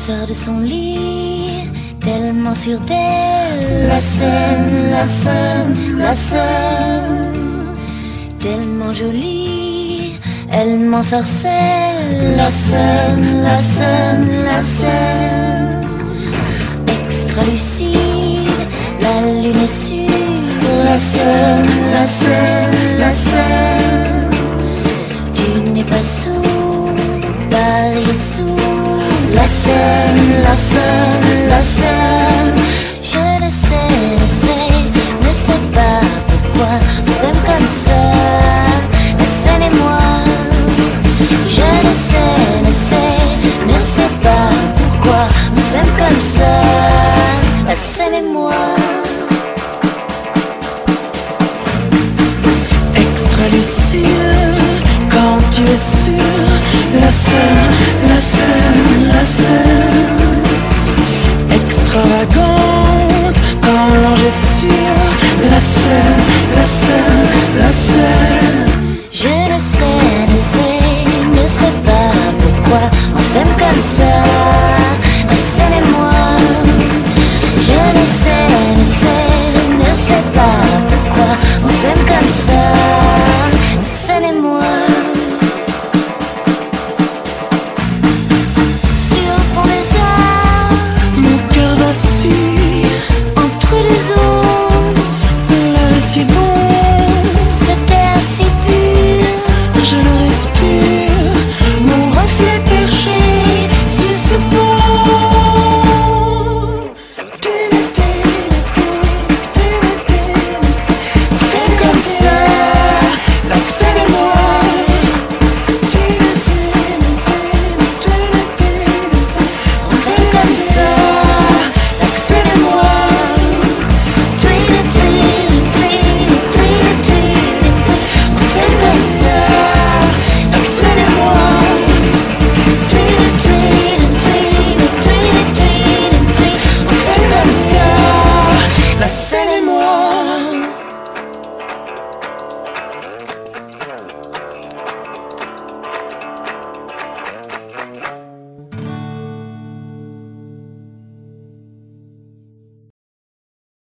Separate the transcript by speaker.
Speaker 1: sort de son lit, tellement sûre d'elle. La scène, la scène, la scène, tellement jolie, elle m'ensorcelle. La scène, la scène, la scène, extra lucide, la lune est sur la scène, la scène, la scène. Tu n'es pas sous, Paris est sous la scène, la scène, la scène. Je ne sais pas pourquoi nous sommes comme ça, la scène et moi. Je ne sais pas pourquoi nous sommes comme ça, la scène et moi.
Speaker 2: Extra lucide quand tu es sur la scène, la scène, la scène. Extravagante quand l'ange est sur la scène, la scène, la scène.